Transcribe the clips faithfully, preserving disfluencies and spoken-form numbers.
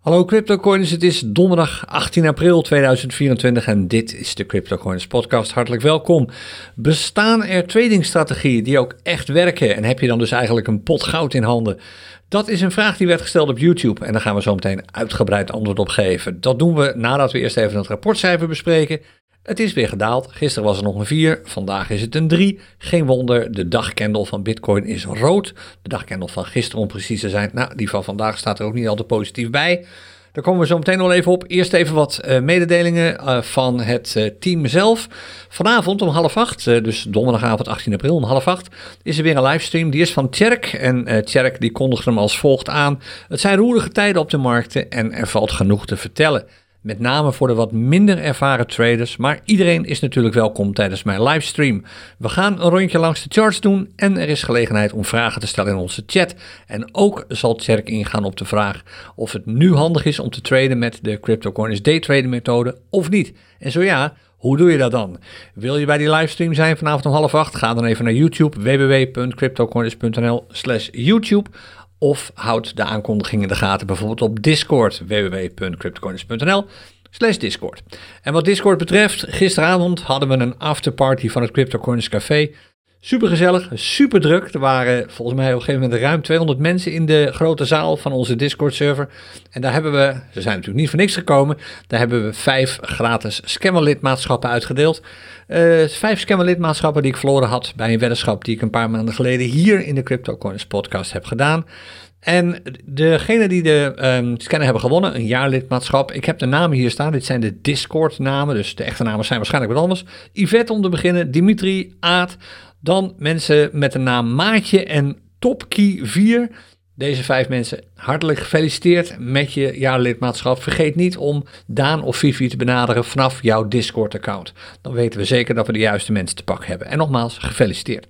Hallo CryptoCoiners, het is donderdag achttien april tweeduizend vierentwintig en dit is de CryptoCoiners podcast. Hartelijk welkom. Bestaan er tradingstrategieën die ook echt werken en heb je dan dus eigenlijk een pot goud in handen? Dat is een vraag die werd gesteld op YouTube en daar gaan we zo meteen uitgebreid antwoord op geven. Dat doen we nadat we eerst even het rapportcijfer bespreken. Het is weer gedaald. Gisteren was er nog een vier, vandaag is het een drie. Geen wonder, de dagcandle van Bitcoin is rood. De dagcandle van gisteren om precies te zijn. Nou, die van vandaag staat er ook niet al te positief bij. Daar komen we zo meteen nog even op. Eerst even wat uh, mededelingen uh, van het uh, team zelf. Vanavond om half acht, uh, dus donderdagavond achttien april om half acht, is er weer een livestream. Die is van Tjerk en uh, Tjerk die kondigt hem als volgt aan. Het zijn roerige tijden op de markten en er valt genoeg te vertellen. Met name voor de wat minder ervaren traders, maar iedereen is natuurlijk welkom tijdens mijn livestream. We gaan een rondje langs de charts doen en er is gelegenheid om vragen te stellen in onze chat. En ook zal Tjerk ingaan op de vraag of het nu handig is om te traden met de CryptoCoiners daytraden methode of niet. En zo ja, hoe doe je dat dan? Wil je bij die livestream zijn vanavond om half acht? Ga dan even naar YouTube, w w w punt cryptocoiners punt n l slash YouTube. Of houd de aankondiging in de gaten, bijvoorbeeld op Discord, w w w punt cryptocoiners punt n l slash Discord. En wat Discord betreft, gisteravond hadden we een afterparty van het CryptoCoiners Café. Super gezellig, super druk. Er waren volgens mij op een gegeven moment ruim tweehonderd mensen in de grote zaal van onze Discord server. En daar hebben we, ze zijn natuurlijk niet voor niks gekomen, daar hebben we vijf gratis Scammer lidmaatschappen uitgedeeld. Uh, vijf Scammer lidmaatschappen die ik verloren had bij een weddenschap die ik een paar maanden geleden hier in de CryptoCoiners podcast heb gedaan. En degene die de um, scanner hebben gewonnen, een jaarlidmaatschap. Ik heb de namen hier staan. Dit zijn de Discord namen, dus de echte namen zijn waarschijnlijk wat anders. Yvette om te beginnen, Dimitri, Aad. Dan mensen met de naam Maatje en Topkey vier. Deze vijf mensen hartelijk gefeliciteerd met je jaarlidmaatschap. Vergeet niet om Daan of Vivi te benaderen vanaf jouw Discord-account. Dan weten we zeker dat we de juiste mensen te pakken hebben. En nogmaals, gefeliciteerd.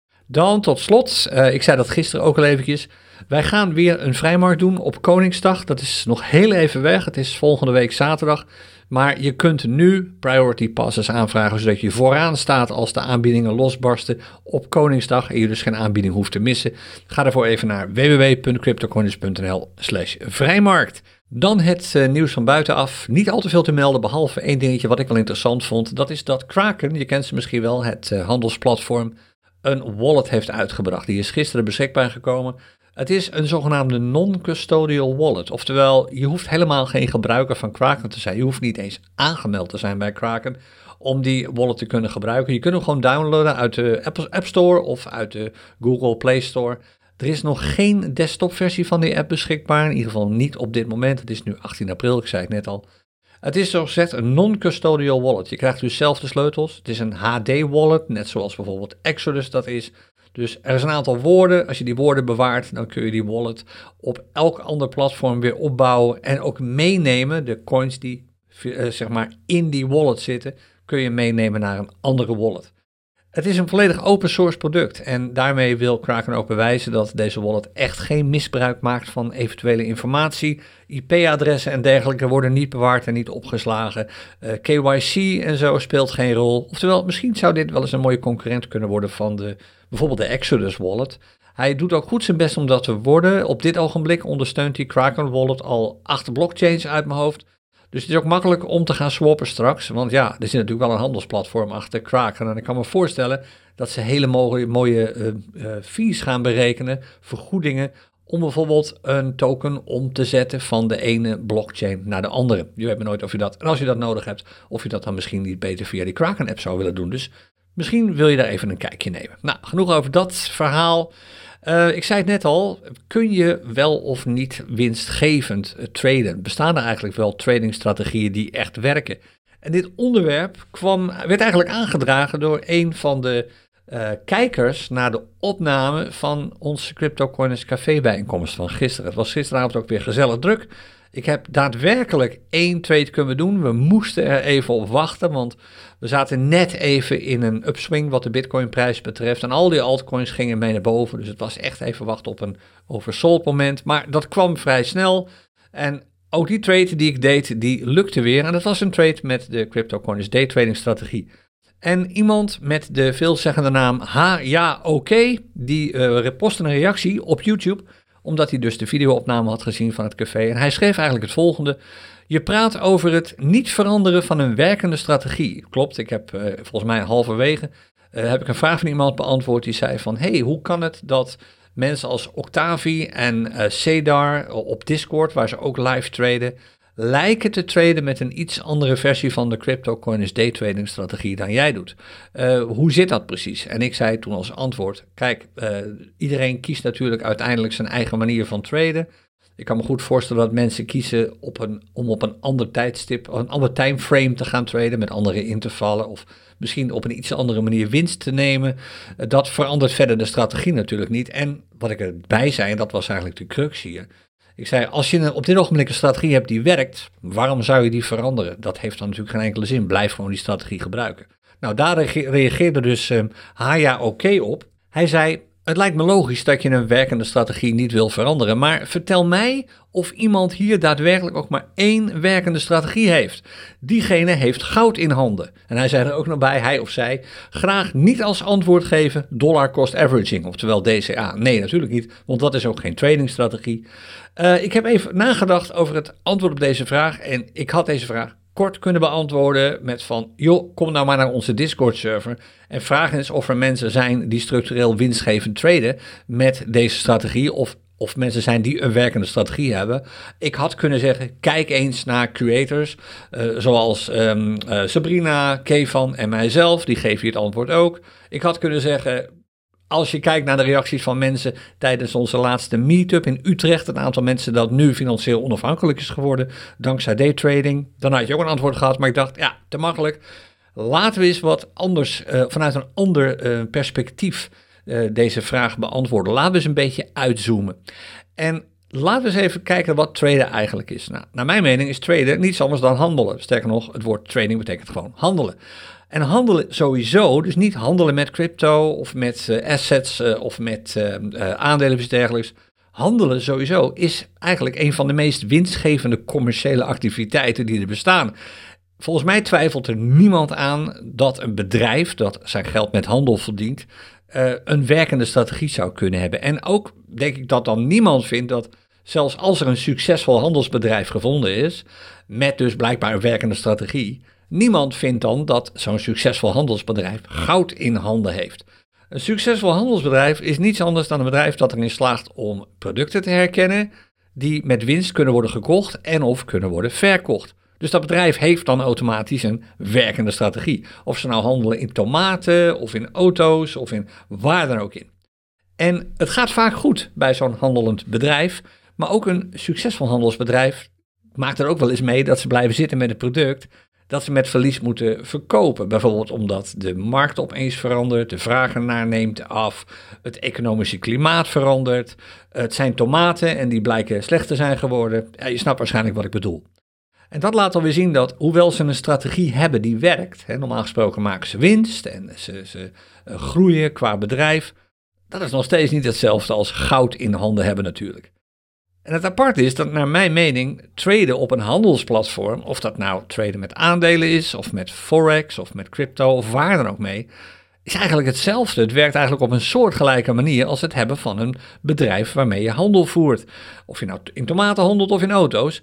Dan tot slot, uh, ik zei dat gisteren ook al eventjes. Wij gaan weer een vrijmarkt doen op Koningsdag. Dat is nog heel even weg. Het is volgende week zaterdag. Maar je kunt nu priority passes aanvragen, zodat je vooraan staat als de aanbiedingen losbarsten op Koningsdag en je dus geen aanbieding hoeft te missen. Ga daarvoor even naar w w w punt cryptocoiners punt n l slash vrijmarkt. Dan het uh, nieuws van buitenaf. Niet al te veel te melden, behalve één dingetje wat ik wel interessant vond. Dat is dat Kraken, je kent ze misschien wel, het uh, handelsplatform, een wallet heeft uitgebracht. Die is gisteren beschikbaar gekomen. Het is een zogenaamde non-custodial wallet. Oftewel, je hoeft helemaal geen gebruiker van Kraken te zijn. Je hoeft niet eens aangemeld te zijn bij Kraken om die wallet te kunnen gebruiken. Je kunt hem gewoon downloaden uit de Apple App Store of uit de Google Play Store. Er is nog geen desktopversie van die app beschikbaar. In ieder geval niet op dit moment. Het is nu achttien april, ik zei het net al. Het is zoals gezegd een non-custodial wallet. Je krijgt dus zelf de sleutels. Het is een H D-wallet, net zoals bijvoorbeeld Exodus dat is. Dus er is een aantal woorden. Als je die woorden bewaart, dan kun je die wallet op elk ander platform weer opbouwen en ook meenemen. De coins die uh, zeg maar in die wallet zitten, kun je meenemen naar een andere wallet. Het is een volledig open source product en daarmee wil Kraken ook bewijzen dat deze wallet echt geen misbruik maakt van eventuele informatie. I P-adressen en dergelijke worden niet bewaard en niet opgeslagen. Uh, K Y C en zo speelt geen rol. Oftewel, misschien zou dit wel eens een mooie concurrent kunnen worden van de, bijvoorbeeld de Exodus wallet. Hij doet ook goed zijn best om dat te worden. Op dit ogenblik ondersteunt die Kraken wallet al acht blockchains uit mijn hoofd. Dus het is ook makkelijk om te gaan swappen straks. Want ja, er zit natuurlijk wel een handelsplatform achter Kraken. En ik kan me voorstellen dat ze hele mooie, mooie uh, uh, fees gaan berekenen, vergoedingen, om bijvoorbeeld een token om te zetten van de ene blockchain naar de andere. Je weet maar nooit of je dat, en als je dat nodig hebt, of je dat dan misschien niet beter via die Kraken app zou willen doen. Dus misschien wil je daar even een kijkje nemen. Nou, genoeg over dat verhaal. Uh, ik zei het net al, kun je wel of niet winstgevend uh, traden? Bestaan er eigenlijk wel tradingstrategieën die echt werken? En dit onderwerp kwam, werd eigenlijk aangedragen door een van de uh, kijkers naar de opname van onze CryptoCoiners Café bijeenkomst van gisteren. Het was gisteravond ook weer gezellig druk. Ik heb daadwerkelijk één trade kunnen doen. We moesten er even op wachten, want we zaten net even in een upswing wat de Bitcoin-prijs betreft. En al die altcoins gingen mee naar boven, dus het was echt even wachten op een oversold moment. Maar dat kwam vrij snel en ook die trade die ik deed, die lukte weer. En dat was een trade met de CryptoCoiners daytrading strategie. En iemand met de veelzeggende naam H ja oké, die uh, postte een reactie op YouTube omdat hij dus de videoopname had gezien van het café. En hij schreef eigenlijk het volgende: je praat over het niet veranderen van een werkende strategie. Klopt, ik heb uh, volgens mij halverwege uh, heb ik een vraag van iemand beantwoord die zei van, hey, hoe kan het dat mensen als Octavi en uh, Cedar op Discord, waar ze ook live traden, lijken te traden met een iets andere versie van de CryptoCoiners daytrading strategie dan jij doet. Uh, hoe zit dat precies? En ik zei toen als antwoord, kijk, uh, iedereen kiest natuurlijk uiteindelijk zijn eigen manier van traden. Ik kan me goed voorstellen dat mensen kiezen op een, om op een ander tijdstip, een ander timeframe te gaan traden met andere intervallen of misschien op een iets andere manier winst te nemen. Dat verandert verder de strategie natuurlijk niet. En wat ik erbij zei, en dat was eigenlijk de crux hier. Ik zei, als je op dit ogenblik een strategie hebt die werkt, waarom zou je die veranderen? Dat heeft dan natuurlijk geen enkele zin. Blijf gewoon die strategie gebruiken. Nou, daar reageerde dus um, Haya oké op. Hij zei, het lijkt me logisch dat je een werkende strategie niet wil veranderen, maar vertel mij of iemand hier daadwerkelijk ook maar één werkende strategie heeft. Diegene heeft goud in handen. En hij zei er ook nog bij, hij of zij, graag niet als antwoord geven dollar cost averaging, oftewel D C A. Nee, natuurlijk niet, want dat is ook geen tradingstrategie. Uh, ik heb even nagedacht over het antwoord op deze vraag en ik had deze vraag kort kunnen beantwoorden met van, joh, kom nou maar naar onze Discord-server en vraag eens of er mensen zijn die structureel winstgevend traden met deze strategie of, of mensen zijn die een werkende strategie hebben. Ik had kunnen zeggen, kijk eens naar creators, uh, zoals um, uh, Sabrina, Kevan en mijzelf, die geven hier het antwoord ook. Ik had kunnen zeggen, als je kijkt naar de reacties van mensen tijdens onze laatste meetup in Utrecht, een aantal mensen dat nu financieel onafhankelijk is geworden, dankzij daytrading, dan had je ook een antwoord gehad, maar ik dacht, ja, te makkelijk. Laten we eens wat anders, uh, vanuit een ander uh, perspectief uh, deze vraag beantwoorden. Laten we eens een beetje uitzoomen. En laten we eens even kijken wat traden eigenlijk is. Nou, naar mijn mening is traden niets anders dan handelen. Sterker nog, het woord trading betekent gewoon handelen. En handelen sowieso, dus niet handelen met crypto of met uh, assets uh, of met uh, uh, aandelen of iets dergelijks. Handelen sowieso is eigenlijk een van de meest winstgevende commerciële activiteiten die er bestaan. Volgens mij twijfelt er niemand aan dat een bedrijf dat zijn geld met handel verdient, uh, een werkende strategie zou kunnen hebben. En ook denk ik dat dan niemand vindt dat zelfs als er een succesvol handelsbedrijf gevonden is, met dus blijkbaar een werkende strategie, niemand vindt dan dat zo'n succesvol handelsbedrijf goud in handen heeft. Een succesvol handelsbedrijf is niets anders dan een bedrijf dat erin slaagt om producten te herkennen die met winst kunnen worden gekocht en of kunnen worden verkocht. Dus dat bedrijf heeft dan automatisch een werkende strategie. Of ze nou handelen in tomaten of in auto's of in waar dan ook in. En het gaat vaak goed bij zo'n handelend bedrijf, maar ook een succesvol handelsbedrijf maakt er ook wel eens mee dat ze blijven zitten met het product dat ze met verlies moeten verkopen. Bijvoorbeeld omdat de markt opeens verandert, de vraag ernaar neemt af, het economische klimaat verandert, het zijn tomaten en die blijken slecht te zijn geworden. Ja, je snapt waarschijnlijk wat ik bedoel. En dat laat alweer zien dat, hoewel ze een strategie hebben die werkt, hè, normaal gesproken maken ze winst en ze, ze uh, groeien qua bedrijf, dat is nog steeds niet hetzelfde als goud in handen hebben natuurlijk. En het aparte is dat naar mijn mening traden op een handelsplatform, of dat nou traden met aandelen is, of met forex, of met crypto, of waar dan ook mee, is eigenlijk hetzelfde. Het werkt eigenlijk op een soortgelijke manier als het hebben van een bedrijf waarmee je handel voert. Of je nou in tomaten handelt of in auto's,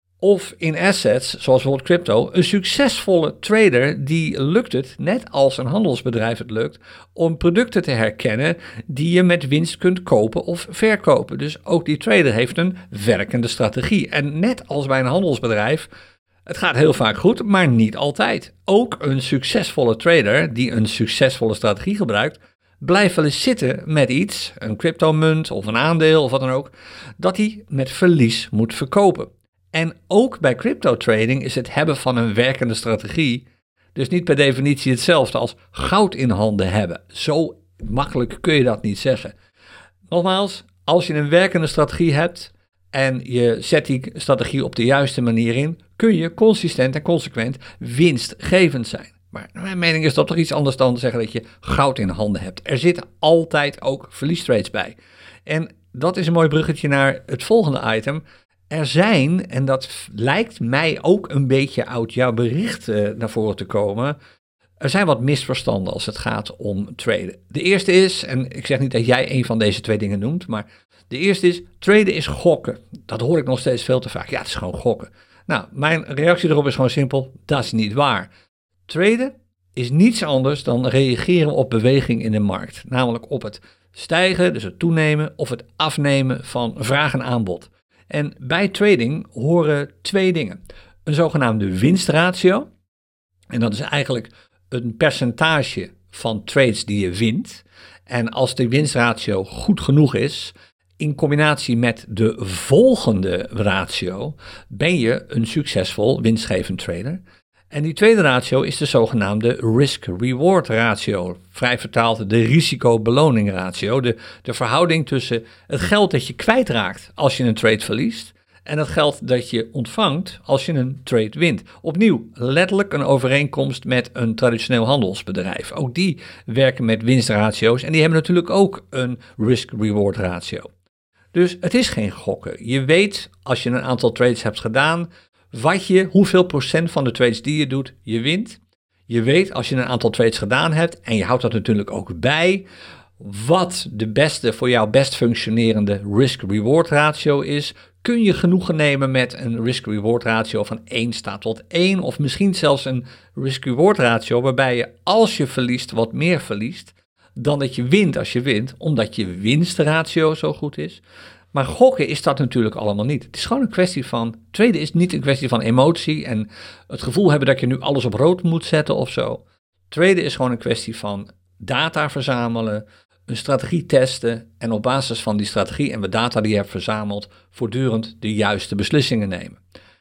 of in assets, zoals bijvoorbeeld crypto. Een succesvolle trader, die lukt het, net als een handelsbedrijf het lukt, om producten te herkennen die je met winst kunt kopen of verkopen. Dus ook die trader heeft een werkende strategie. En net als bij een handelsbedrijf, het gaat heel vaak goed, maar niet altijd. Ook een succesvolle trader die een succesvolle strategie gebruikt, blijft wel eens zitten met iets, een cryptomunt of een aandeel of wat dan ook, dat hij met verlies moet verkopen. En ook bij crypto trading is het hebben van een werkende strategie dus niet per definitie hetzelfde als goud in handen hebben. Zo makkelijk kun je dat niet zeggen. Nogmaals, als je een werkende strategie hebt en je zet die strategie op de juiste manier in, kun je consistent en consequent winstgevend zijn. Maar naar mijn mening is dat toch iets anders dan zeggen dat je goud in handen hebt. Er zitten altijd ook verliestrades bij. En dat is een mooi bruggetje naar het volgende item. Er zijn, en dat lijkt mij ook een beetje uit jouw bericht uh, naar voren te komen, er zijn wat misverstanden als het gaat om traden. De eerste is, en ik zeg niet dat jij een van deze twee dingen noemt, maar De eerste is, traden is gokken. Dat hoor ik nog steeds veel te vaak. Ja, het is gewoon gokken. Nou, mijn reactie erop is gewoon simpel, dat is niet waar. Traden is niets anders dan reageren op beweging in de markt. Namelijk op het stijgen, dus het toenemen of het afnemen van vraag en aanbod. En bij trading horen twee dingen. Een zogenaamde winstratio. En dat is eigenlijk een percentage van trades die je wint. En als de winstratio goed genoeg is, in combinatie met de volgende ratio, ben je een succesvol winstgevend trader. En die tweede ratio is de zogenaamde risk-reward ratio. Vrij vertaald de risico-beloning ratio. De, de verhouding tussen het geld dat je kwijtraakt als je een trade verliest en het geld dat je ontvangt als je een trade wint. Opnieuw, letterlijk een overeenkomst met een traditioneel handelsbedrijf. Ook die werken met winstratio's en die hebben natuurlijk ook een risk-reward ratio. Dus het is geen gokken. Je weet als je een aantal trades hebt gedaan, wat je, hoeveel procent van de trades die je doet, je wint. Je weet als je een aantal trades gedaan hebt, en je houdt dat natuurlijk ook bij, wat de beste, voor jou best functionerende risk-reward ratio is. Kun je genoegen nemen met een risk-reward ratio van één staat tot één, of misschien zelfs een risk-reward ratio waarbij je als je verliest wat meer verliest dan dat je wint als je wint, omdat je winstratio zo goed is. Maar gokken is dat natuurlijk allemaal niet. Het is gewoon een kwestie van, traden is niet een kwestie van emotie en het gevoel hebben dat je nu alles op rood moet zetten of zo. Traden is gewoon een kwestie van data verzamelen, een strategie testen en op basis van die strategie en de data die je hebt verzameld, voortdurend de juiste beslissingen nemen.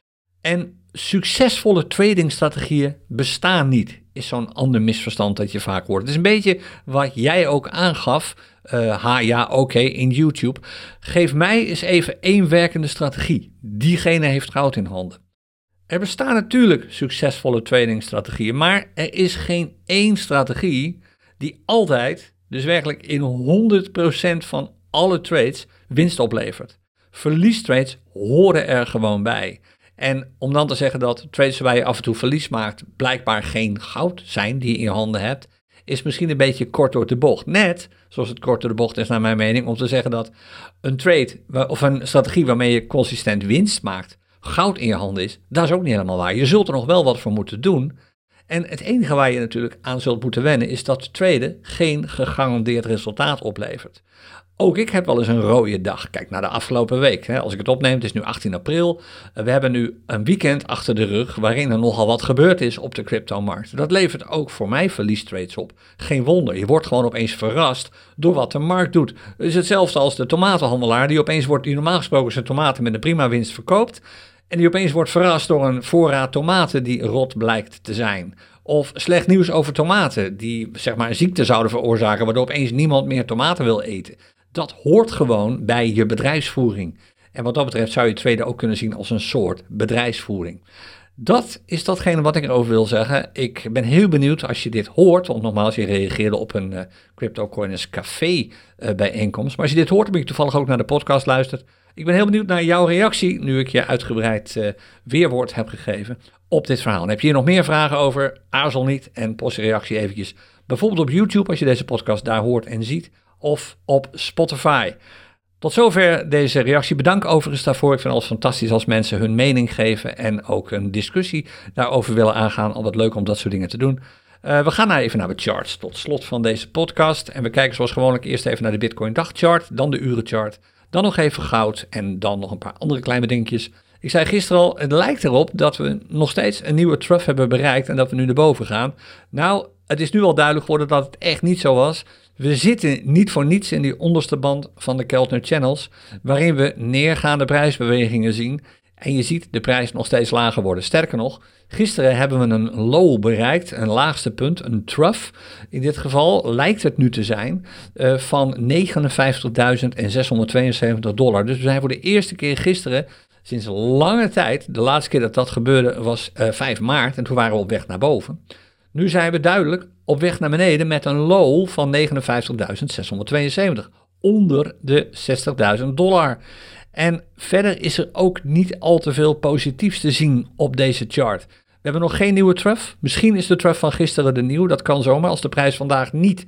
En succesvolle tradingstrategieën bestaan niet, is zo'n ander misverstand dat je vaak hoort. Het is een beetje wat jij ook aangaf, uh, ha ja oké, okay, in YouTube. Geef mij eens even één werkende strategie. Diegene heeft goud in handen. Er bestaan natuurlijk succesvolle tradingstrategieën, maar er is geen één strategie die altijd, dus werkelijk in honderd procent van alle trades, winst oplevert. Verliestrades horen er gewoon bij. En om dan te zeggen dat trades waar je af en toe verlies maakt blijkbaar geen goud zijn die je in je handen hebt, is misschien een beetje kort door de bocht. Net zoals het kort door de bocht is naar mijn mening om te zeggen dat een trade of een strategie waarmee je consistent winst maakt, goud in je handen is, dat is ook niet helemaal waar. Je zult er nog wel wat voor moeten doen. En het enige waar je natuurlijk aan zult moeten wennen is dat traden geen gegarandeerd resultaat oplevert. Ook ik heb wel eens een rode dag. Kijk naar de afgelopen week. Hè. Als ik het opneem, het is nu achttien april. We hebben nu een weekend achter de rug waarin er nogal wat gebeurd is op de cryptomarkt. Dat levert ook voor mij verliestrades op. Geen wonder, je wordt gewoon opeens verrast door wat de markt doet. Het is hetzelfde als de tomatenhandelaar die opeens wordt, die normaal gesproken zijn tomaten met een prima winst verkoopt. En die opeens wordt verrast door een voorraad tomaten die rot blijkt te zijn. Of slecht nieuws over tomaten die zeg maar een ziekte zouden veroorzaken waardoor opeens niemand meer tomaten wil eten. Dat hoort gewoon bij je bedrijfsvoering. En wat dat betreft zou je traden ook kunnen zien als een soort bedrijfsvoering. Dat is datgene wat ik erover wil zeggen. Ik ben heel benieuwd als je dit hoort, want nogmaals, je reageerde op een uh, CryptoCoiners Café uh, bijeenkomst. Maar als je dit hoort, dan ben je toevallig ook naar de podcast luistert. Ik ben heel benieuwd naar jouw reactie, nu ik je uitgebreid uh, weerwoord heb gegeven op dit verhaal. En heb je hier nog meer vragen over? Aarzel niet en post je reactie eventjes. Bijvoorbeeld op YouTube, als je deze podcast daar hoort en ziet, of op Spotify. Tot zover deze reactie. Bedankt overigens daarvoor. Ik vind het altijd fantastisch als mensen hun mening geven en ook een discussie daarover willen aangaan. Altijd leuk om dat soort dingen te doen. Uh, we gaan nou even naar de charts tot slot van deze podcast. En we kijken zoals gewoonlijk eerst even naar de Bitcoin dagchart, dan de urenchart, dan nog even goud en dan nog een paar andere kleine dingetjes. Ik zei gisteren al, het lijkt erop dat we nog steeds een nieuwe trough hebben bereikt en dat we nu naar boven gaan. Nou, het is nu al duidelijk geworden dat het echt niet zo was. We zitten niet voor niets in die onderste band van de Keltner Channels, waarin we neergaande prijsbewegingen zien. En je ziet de prijs nog steeds lager worden. Sterker nog, gisteren hebben we een low bereikt, een laagste punt, een trough. In dit geval lijkt het nu te zijn uh, van negenenvijftigduizend zeshonderdtweeënzeventig dollar. Dus we zijn voor de eerste keer gisteren sinds lange tijd, de laatste keer dat dat gebeurde was uh, vijf maart en toen waren we op weg naar boven. Nu zijn we duidelijk op weg naar beneden met een low van negenenvijftigduizend zeshonderdtweeënzeventig, onder de zestigduizend dollar. En verder is er ook niet al te veel positiefs te zien op deze chart. We hebben nog geen nieuwe trough. Misschien is de trough van gisteren de nieuw. Dat kan zomaar als de prijs vandaag niet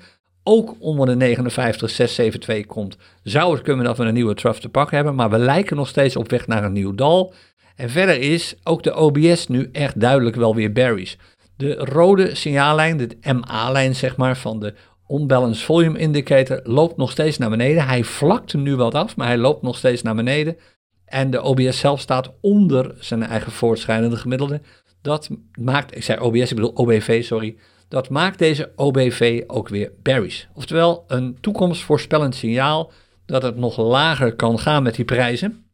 ook onder de negenenvijftig zes zeven twee komt, zou het kunnen dat we een nieuwe trough te pakken hebben, maar we lijken nog steeds op weg naar een nieuw dal. En verder is ook de O B S nu echt duidelijk wel weer bearish. De rode signaallijn, de M A-lijn zeg maar, van de Unbalanced Volume Indicator loopt nog steeds naar beneden. Hij vlakt hem nu wat af, maar hij loopt nog steeds naar beneden. En de O B S zelf staat onder zijn eigen voortschrijdende gemiddelde. Dat maakt, ik zei O B S, ik bedoel O B V, sorry. Dat maakt deze O B V ook weer bearish. Oftewel een toekomstvoorspellend signaal dat het nog lager kan gaan met die prijzen.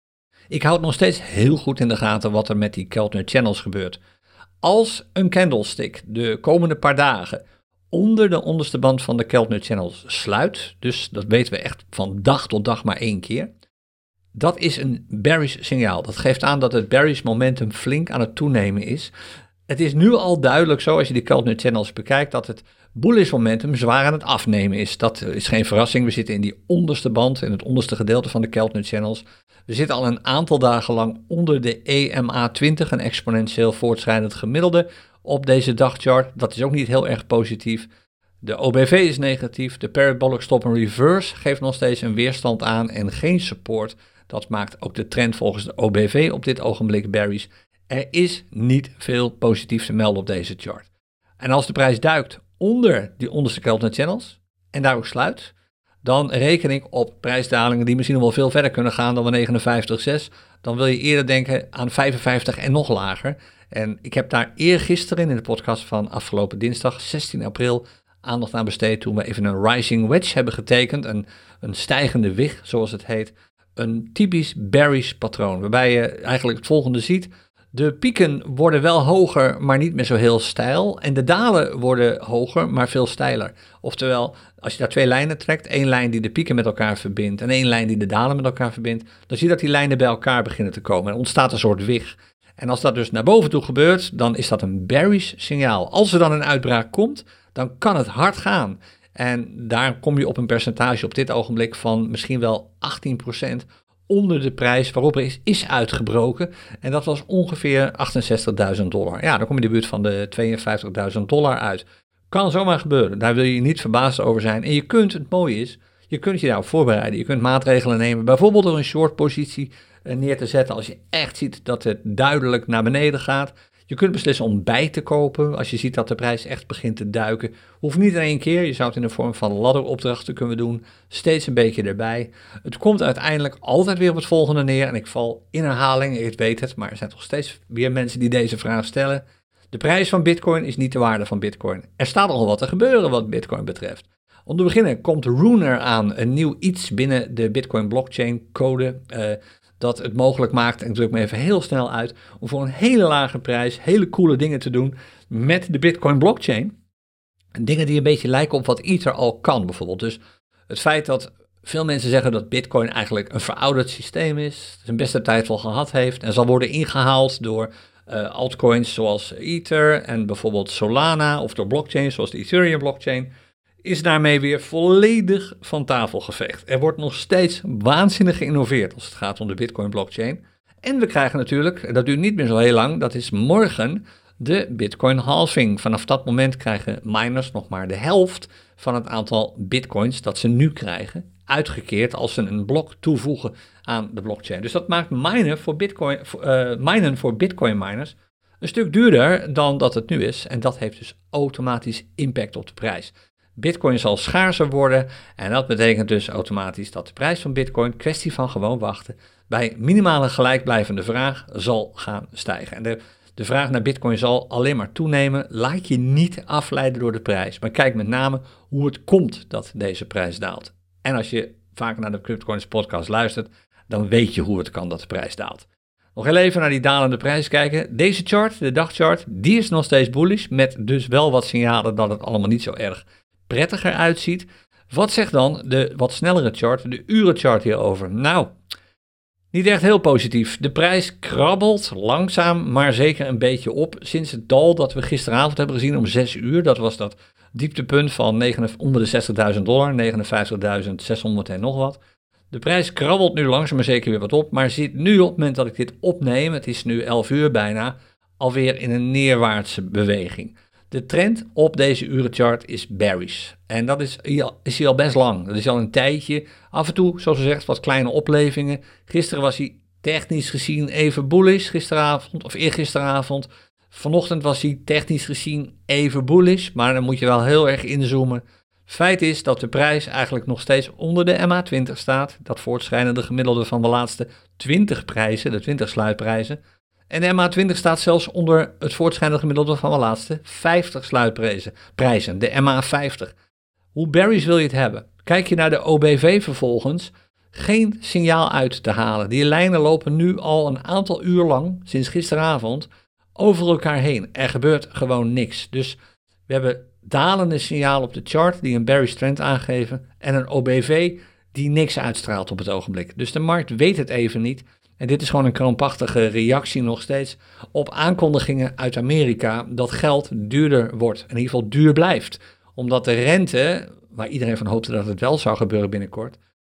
Ik houd nog steeds heel goed in de gaten wat er met die Keltner Channels gebeurt. Als een candlestick de komende paar dagen onder de onderste band van de Keltner Channels sluit, dus dat weten we echt van dag tot dag maar één keer, dat is een bearish signaal. Dat geeft aan dat het bearish momentum flink aan het toenemen is. Het is nu al duidelijk zo, als je die Keltner Channels bekijkt, dat het bullish momentum zwaar aan het afnemen is. Dat is geen verrassing. We zitten in die onderste band, in het onderste gedeelte van de Keltner Channels. We zitten al een aantal dagen lang onder de E M A twintig, een exponentieel voortschrijdend gemiddelde, op deze dagchart. Dat is ook niet heel erg positief. De O B V is negatief. De Parabolic Stop and Reverse geeft nog steeds een weerstand aan en geen support. Dat maakt ook de trend volgens de O B V op dit ogenblik bearish. Er is niet veel positief te melden op deze chart. En als de prijs duikt onder die onderste Keltner Channels en daar ook sluit, dan reken ik op prijsdalingen die misschien nog wel veel verder kunnen gaan dan de negenenvijftig komma zes. Dan wil je eerder denken aan vijfenvijftig en nog lager. En ik heb daar eergisteren in de podcast van afgelopen dinsdag, zestien april, aandacht aan besteed toen we even een rising wedge hebben getekend. Een, een stijgende wig, zoals het heet. Een typisch bearish patroon, waarbij je eigenlijk het volgende ziet. De pieken worden wel hoger, maar niet meer zo heel steil. En de dalen worden hoger, maar veel steiler. Oftewel, als je daar twee lijnen trekt, één lijn die de pieken met elkaar verbindt en één lijn die de dalen met elkaar verbindt, dan zie je dat die lijnen bij elkaar beginnen te komen. Er ontstaat een soort wig. En als dat dus naar boven toe gebeurt, dan is dat een bearish signaal. Als er dan een uitbraak komt, dan kan het hard gaan. En daar kom je op een percentage op dit ogenblik van misschien wel achttien procent onder de prijs waarop er is, is uitgebroken. En dat was ongeveer achtenzestigduizend dollar. Ja, dan kom je in de buurt van de tweeënvijftigduizend dollar uit. Kan zomaar gebeuren. Daar wil je niet verbaasd over zijn. En je kunt, het mooie is, je kunt je daarop voorbereiden. Je kunt maatregelen nemen. Bijvoorbeeld door een short positie neer te zetten als je echt ziet dat het duidelijk naar beneden gaat. Je kunt beslissen om bij te kopen als je ziet dat de prijs echt begint te duiken. Hoeft niet in één keer, je zou het in de vorm van ladderopdrachten kunnen doen. Steeds een beetje erbij. Het komt uiteindelijk altijd weer op het volgende neer. En ik val in herhaling, ik weet het, maar er zijn toch steeds weer mensen die deze vraag stellen. De prijs van Bitcoin is niet de waarde van Bitcoin. Er staat nogal wat te gebeuren wat Bitcoin betreft. Om te beginnen komt Runer aan, een nieuw iets binnen de Bitcoin blockchain code. Uh, dat het mogelijk maakt, en ik druk me even heel snel uit, om voor een hele lage prijs hele coole dingen te doen met de Bitcoin blockchain. En dingen die een beetje lijken op wat Ether al kan bijvoorbeeld. Dus het feit dat veel mensen zeggen dat Bitcoin eigenlijk een verouderd systeem is, zijn beste tijd wel gehad heeft en zal worden ingehaald door uh, altcoins zoals Ether en bijvoorbeeld Solana of door blockchains zoals de Ethereum blockchain, is daarmee weer volledig van tafel geveegd. Er wordt nog steeds waanzinnig geïnnoveerd als het gaat om de Bitcoin blockchain. En we krijgen natuurlijk, dat duurt niet meer zo heel lang, dat is morgen de Bitcoin halving. Vanaf dat moment krijgen miners nog maar de helft van het aantal bitcoins dat ze nu krijgen, uitgekeerd als ze een blok toevoegen aan de blockchain. Dus dat maakt minen voor Bitcoin, uh, minen voor Bitcoin miners een stuk duurder dan dat het nu is. En dat heeft dus automatisch impact op de prijs. Bitcoin zal schaarser worden en dat betekent dus automatisch dat de prijs van Bitcoin, kwestie van gewoon wachten, bij minimale gelijkblijvende vraag zal gaan stijgen. En de, de vraag naar Bitcoin zal alleen maar toenemen. Laat je niet afleiden door de prijs, maar kijk met name hoe het komt dat deze prijs daalt. En als je vaker naar de CryptoCoins podcast luistert, dan weet je hoe het kan dat de prijs daalt. Nog heel even naar die dalende prijs kijken. Deze chart, de dagchart, die is nog steeds bullish, met dus wel wat signalen dat het allemaal niet zo erg prettiger uitziet. Wat zegt dan de wat snellere chart, de urenchart hierover? Nou, niet echt heel positief. De prijs krabbelt langzaam, maar zeker een beetje op sinds het dal dat we gisteravond hebben gezien om zes uur. Dat was dat dieptepunt van negen, onder de zestigduizend dollar, negenenvijftigduizend zeshonderd en nog wat. De prijs krabbelt nu langzaam maar zeker weer wat op, maar zit nu op het moment dat ik dit opneem, het is nu elf uur bijna, alweer in een neerwaartse beweging. De trend op deze urenchart is bearish. En dat is, is hij al best lang. Dat is al een tijdje. Af en toe, zoals gezegd, wat kleine oplevingen. Gisteren was hij technisch gezien even bullish, gisteravond of eergisteravond. Vanochtend was hij technisch gezien even bullish, maar dan moet je wel heel erg inzoomen. Feit is dat de prijs eigenlijk nog steeds onder de M A twintig staat. Dat voortschrijdende gemiddelde van de laatste twintig prijzen, de twintig sluitprijzen. En de M A twintig staat zelfs onder het voortschrijdende gemiddelde van de laatste vijftig sluitprijzen, prijzen, de M A vijftig. Hoe bearish wil je het hebben? Kijk je naar de O B V vervolgens, geen signaal uit te halen. Die lijnen lopen nu al een aantal uur lang, sinds gisteravond, over elkaar heen. Er gebeurt gewoon niks. Dus we hebben dalende signaal op de chart die een bearish trend aangeven en een O B V die niks uitstraalt op het ogenblik. Dus de markt weet het even niet. En dit is gewoon een krampachtige reactie nog steeds op aankondigingen uit Amerika dat geld duurder wordt. In ieder geval duur blijft. Omdat de rente, waar iedereen van hoopte dat het wel zou gebeuren binnenkort,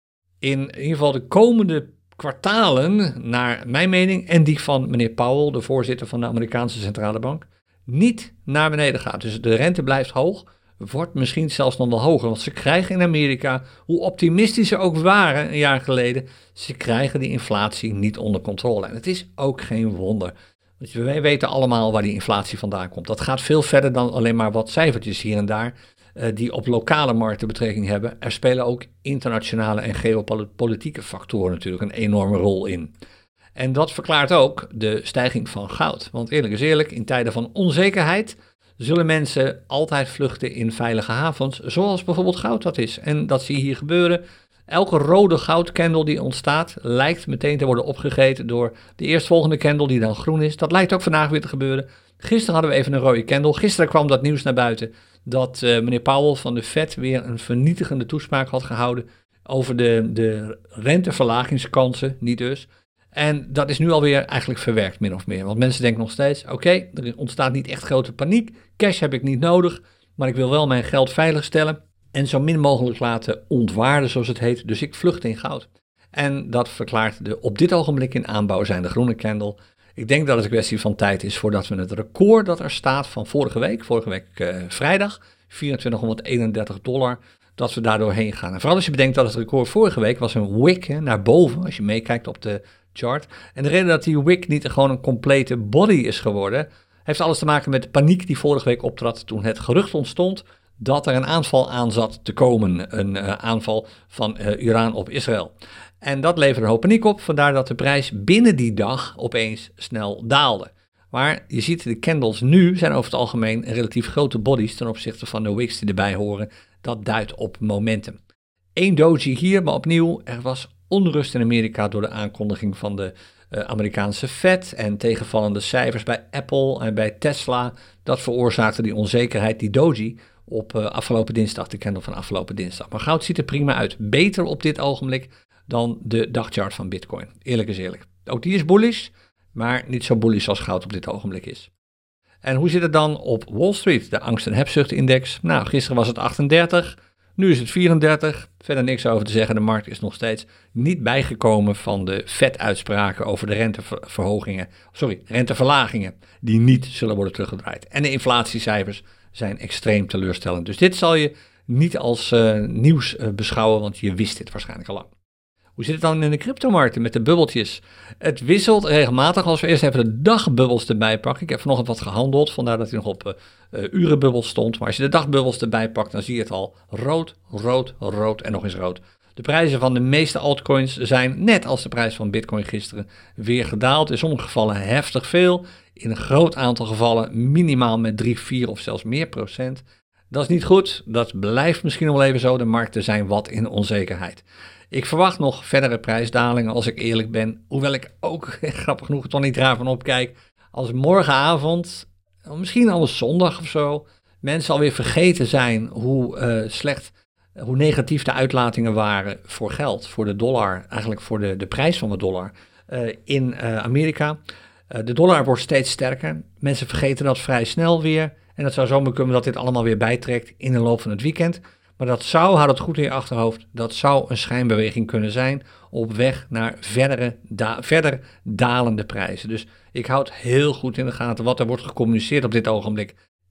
in ieder geval de komende kwartalen, naar mijn mening en die van meneer Powell, de voorzitter van de Amerikaanse Centrale Bank, niet naar beneden gaat. Dus de rente blijft hoog, wordt misschien zelfs nog wel hoger. Want ze krijgen in Amerika, hoe optimistisch ze ook waren een jaar geleden, ze krijgen die inflatie niet onder controle. En het is ook geen wonder. Want wij weten allemaal waar die inflatie vandaan komt. Dat gaat veel verder dan alleen maar wat cijfertjes hier en daar, uh, die op lokale markten betrekking hebben. Er spelen ook internationale en geopolitieke factoren natuurlijk een enorme rol in. En dat verklaart ook de stijging van goud. Want eerlijk is eerlijk, in tijden van onzekerheid zullen mensen altijd vluchten in veilige havens, zoals bijvoorbeeld goud dat is. En dat zie je hier gebeuren. Elke rode goudcandle die ontstaat, lijkt meteen te worden opgegeten door de eerstvolgende candle die dan groen is. Dat lijkt ook vandaag weer te gebeuren. Gisteren hadden we even een rode candle. Gisteren kwam dat nieuws naar buiten dat uh, meneer Powell van de Fed weer een vernietigende toespraak had gehouden over de, de renteverlagingskansen, niet dus. En dat is nu alweer eigenlijk verwerkt, min of meer. Want mensen denken nog steeds, oké, okay, er ontstaat niet echt grote paniek. Cash heb ik niet nodig, maar ik wil wel mijn geld veiligstellen en zo min mogelijk laten ontwaarden, zoals het heet. Dus ik vlucht in goud. En dat verklaart de op dit ogenblik in aanbouw zijnde groene candle. Ik denk dat het een kwestie van tijd is voordat we het record dat er staat van vorige week, vorige week uh, vrijdag, vierentwintighonderdeenendertig dollar, dat we daar doorheen gaan. En vooral als je bedenkt dat het record vorige week was een wick hè, naar boven, als je meekijkt op de chart. En de reden dat die wick niet gewoon een complete body is geworden, heeft alles te maken met de paniek die vorige week optrad toen het gerucht ontstond dat er een aanval aan zat te komen, een uh, aanval van uh, Iran op Israël. En dat leverde een hoop paniek op, vandaar dat de prijs binnen die dag opeens snel daalde. Maar je ziet, de candles nu zijn over het algemeen relatief grote bodies ten opzichte van de wicks die erbij horen. Dat duidt op momentum. Eén doji hier, maar opnieuw, er was onrust in Amerika door de aankondiging van de uh, Amerikaanse Fed en tegenvallende cijfers bij Apple en bij Tesla. Dat veroorzaakte die onzekerheid, die doji, op uh, afgelopen dinsdag, de candle van afgelopen dinsdag. Maar goud ziet er prima uit. Beter op dit ogenblik dan de dagchart van Bitcoin. Eerlijk is eerlijk. Ook die is bullish, maar niet zo bullish als goud op dit ogenblik is. En hoe zit het dan op Wall Street? De angst- en hebzuchtindex. Nou, gisteren was het achtendertig, nu is het vierendertig. Verder niks over te zeggen. De markt is nog steeds niet bijgekomen van de Fed-uitspraken over de renteverhogingen, sorry, renteverlagingen, die niet zullen worden teruggedraaid. En de inflatiecijfers zijn extreem teleurstellend. Dus dit zal je niet als uh, nieuws uh, beschouwen, want je wist dit waarschijnlijk al lang. Hoe zit het dan in de cryptomarkten met de bubbeltjes? Het wisselt regelmatig. Als we eerst even de dagbubbels erbij pakken. Ik heb vanochtend wat gehandeld, vandaar dat hij nog op uh, urenbubbels stond. Maar als je de dagbubbels erbij pakt, dan zie je het al rood, rood, rood en nog eens rood. De prijzen van de meeste altcoins zijn, net als de prijs van Bitcoin gisteren, weer gedaald. In sommige gevallen heftig veel. In een groot aantal gevallen minimaal met drie, vier of zelfs meer procent. Dat is niet goed. Dat blijft misschien nog wel even zo. De markten zijn wat in onzekerheid. Ik verwacht nog verdere prijsdalingen als ik eerlijk ben. Hoewel ik ook, grappig genoeg, toch niet raar van opkijk. Als morgenavond, misschien al zondag of zo, mensen alweer vergeten zijn hoe uh, slecht, hoe negatief de uitlatingen waren voor geld, voor de dollar, eigenlijk voor de, de prijs van de dollar uh, in uh, Amerika. Uh, de dollar wordt steeds sterker. Mensen vergeten dat vrij snel weer. En het zou zomaar kunnen dat dit allemaal weer bijtrekt in de loop van het weekend. Maar dat zou, houd het goed in je achterhoofd, dat zou een schijnbeweging kunnen zijn op weg naar verdere da- verder dalende prijzen. Dus ik houd heel goed in de gaten wat er wordt gecommuniceerd op dit ogenblik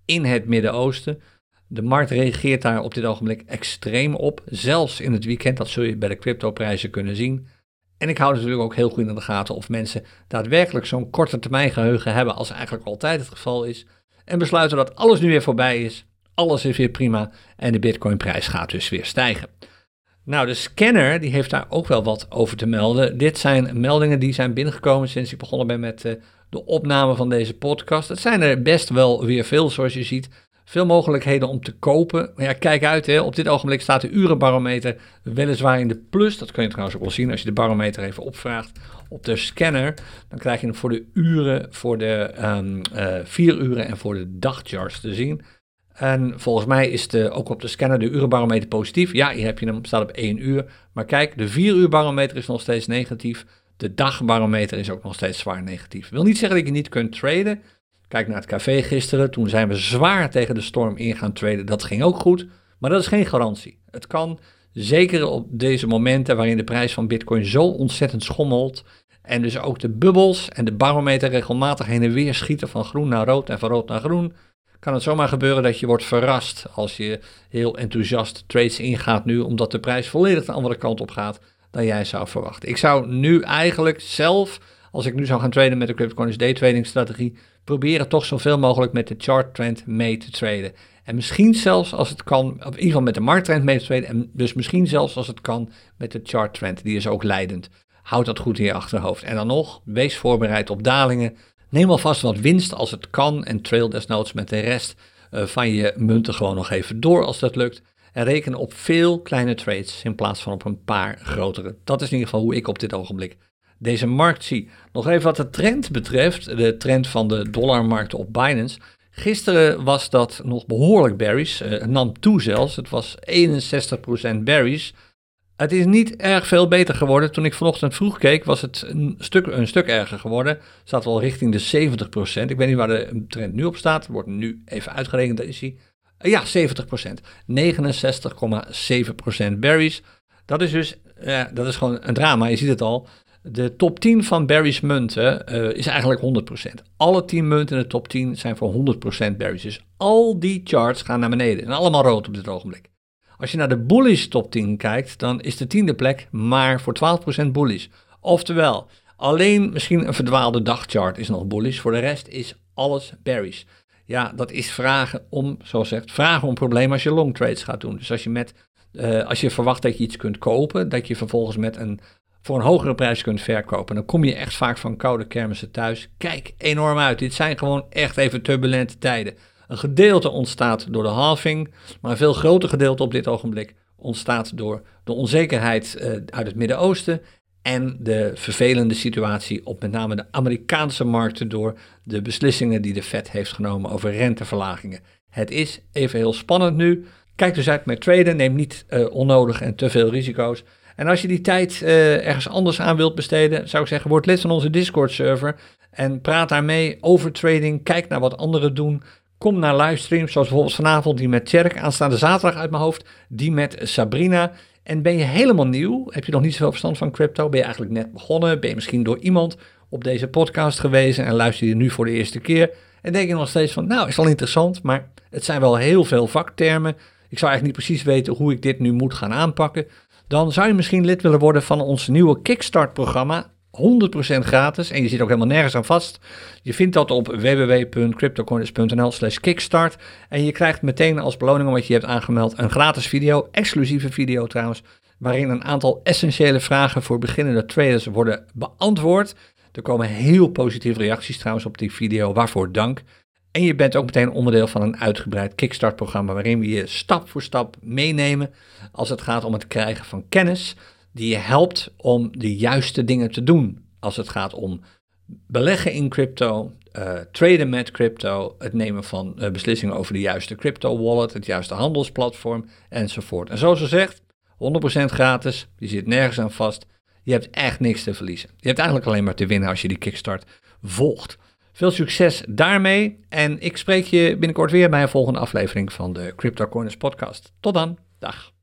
in het Midden-Oosten. De markt reageert daar op dit ogenblik extreem op, zelfs in het weekend. Dat zul je bij de cryptoprijzen kunnen zien. En ik hou natuurlijk ook heel goed in de gaten of mensen daadwerkelijk zo'n korte termijn geheugen hebben als eigenlijk altijd het geval is. En besluiten dat alles nu weer voorbij is, alles is weer prima en de Bitcoinprijs gaat dus weer stijgen. Nou, de scanner die heeft daar ook wel wat over te melden. Dit zijn meldingen die zijn binnengekomen sinds ik begonnen ben met uh, de opname van deze podcast. Het zijn er best wel weer veel, zoals je ziet. Veel mogelijkheden om te kopen. Maar ja, kijk uit, hè. Op dit ogenblik staat de urenbarometer weliswaar in de plus. Dat kun je trouwens ook wel zien als je de barometer even opvraagt op de scanner. Dan krijg je hem voor de uren, voor de um, uh, vier uren en voor de dagcharts te zien. En volgens mij is de, ook op de scanner de urenbarometer positief. Ja, hier heb je hem, staat op één uur. Maar kijk, de vier uur barometer is nog steeds negatief. De dagbarometer is ook nog steeds zwaar negatief. Wil niet zeggen dat je niet kunt traden. Kijk naar het café gisteren, toen zijn we zwaar tegen de storm in gaan traden. Dat ging ook goed, maar dat is geen garantie. Het kan, zeker op deze momenten waarin de prijs van Bitcoin zo ontzettend schommelt en dus ook de bubbels en de barometer regelmatig heen en weer schieten van groen naar rood en van rood naar groen, kan het zomaar gebeuren dat je wordt verrast als je heel enthousiast trades ingaat nu, omdat de prijs volledig de andere kant op gaat dan jij zou verwachten. Ik zou nu eigenlijk zelf, als ik nu zou gaan traden met de CryptoCoins daytrading strategie, proberen toch zoveel mogelijk met de charttrend mee te traden. En misschien zelfs als het kan, of in ieder geval met de markttrend mee te traden, en dus misschien zelfs als het kan met de charttrend, die is ook leidend. Houd dat goed in je achterhoofd. En dan nog, wees voorbereid op dalingen. Neem alvast wat winst als het kan en trail desnoods met de rest uh, van je munten gewoon nog even door als dat lukt. En reken op veel kleine trades in plaats van op een paar grotere. Dat is in ieder geval hoe ik op dit ogenblik deze markt zie. Nog even wat de trend betreft, de trend van de dollarmarkt op Binance. Gisteren was dat nog behoorlijk bearish, uh, het nam toe zelfs, het was eenenzestig procent bearish. Het is niet erg veel beter geworden. Toen ik vanochtend vroeg keek, was het een stuk, een stuk erger geworden. Staat wel richting de zeventig procent. Ik weet niet waar de trend nu op staat. Wordt nu even uitgerekend, daar is hij. Uh, ja, zeventig procent. negenenzestig komma zeven procent bearish. Dat is dus, uh, dat is gewoon een drama, je ziet het al. De top tien van bearish munten uh, is eigenlijk honderd procent. Alle tien munten in de top tien zijn voor honderd procent bearish. Dus al die charts gaan naar beneden. En allemaal rood op dit ogenblik. Als je naar de bullish top tien kijkt, dan is de tiende plek maar voor twaalf procent bullish. Oftewel, alleen misschien een verdwaalde dagchart is nog bullish. Voor de rest is alles bearish. Ja, dat is vragen om, zoals zegt, vragen om problemen als je long trades gaat doen. Dus als je, met, uh, als je verwacht dat je iets kunt kopen, dat je vervolgens met een voor een hogere prijs kunt verkopen, dan kom je echt vaak van koude kermissen thuis. Kijk enorm uit. Dit zijn gewoon echt even turbulente tijden. Een gedeelte ontstaat door de halving, maar een veel groter gedeelte op dit ogenblik ontstaat door de onzekerheid uh, uit het Midden-Oosten en de vervelende situatie op met name de Amerikaanse markten door de beslissingen die de Fed heeft genomen over renteverlagingen. Het is even heel spannend nu. Kijk dus uit met traden, neem niet uh, onnodig en te veel risico's. En als je die tijd uh, ergens anders aan wilt besteden, zou ik zeggen, word lid van onze Discord-server en praat daarmee over trading. Kijk naar wat anderen doen. Kom naar livestreams, zoals bijvoorbeeld vanavond die met Tjerk, aanstaande zaterdag uit mijn hoofd, die met Sabrina. En ben je helemaal nieuw, heb je nog niet zoveel verstand van crypto, ben je eigenlijk net begonnen, ben je misschien door iemand op deze podcast gewezen en luister je nu voor de eerste keer. En denk je nog steeds van, nou, is wel interessant, maar het zijn wel heel veel vaktermen. Ik zou eigenlijk niet precies weten hoe ik dit nu moet gaan aanpakken. Dan zou je misschien lid willen worden van ons nieuwe Kickstart-programma. honderd procent gratis en je zit ook helemaal nergens aan vast. Je vindt dat op w w w punt cryptocoiners punt n l slash kickstart en je krijgt meteen als beloning omdat je hebt aangemeld een gratis video, exclusieve video trouwens, waarin een aantal essentiële vragen voor beginnende traders worden beantwoord. Er komen heel positieve reacties trouwens op die video, waarvoor dank. En je bent ook meteen onderdeel van een uitgebreid Kickstart-programma waarin we je stap voor stap meenemen als het gaat om het krijgen van kennis die je helpt om de juiste dingen te doen als het gaat om beleggen in crypto, uh, traden met crypto, het nemen van uh, beslissingen over de juiste crypto wallet, het juiste handelsplatform enzovoort. En zoals gezegd, honderd procent gratis, je zit nergens aan vast, je hebt echt niks te verliezen. Je hebt eigenlijk alleen maar te winnen als je die Kickstart volgt. Veel succes daarmee en ik spreek je binnenkort weer bij een volgende aflevering van de CryptoCoiners podcast. Tot dan, dag.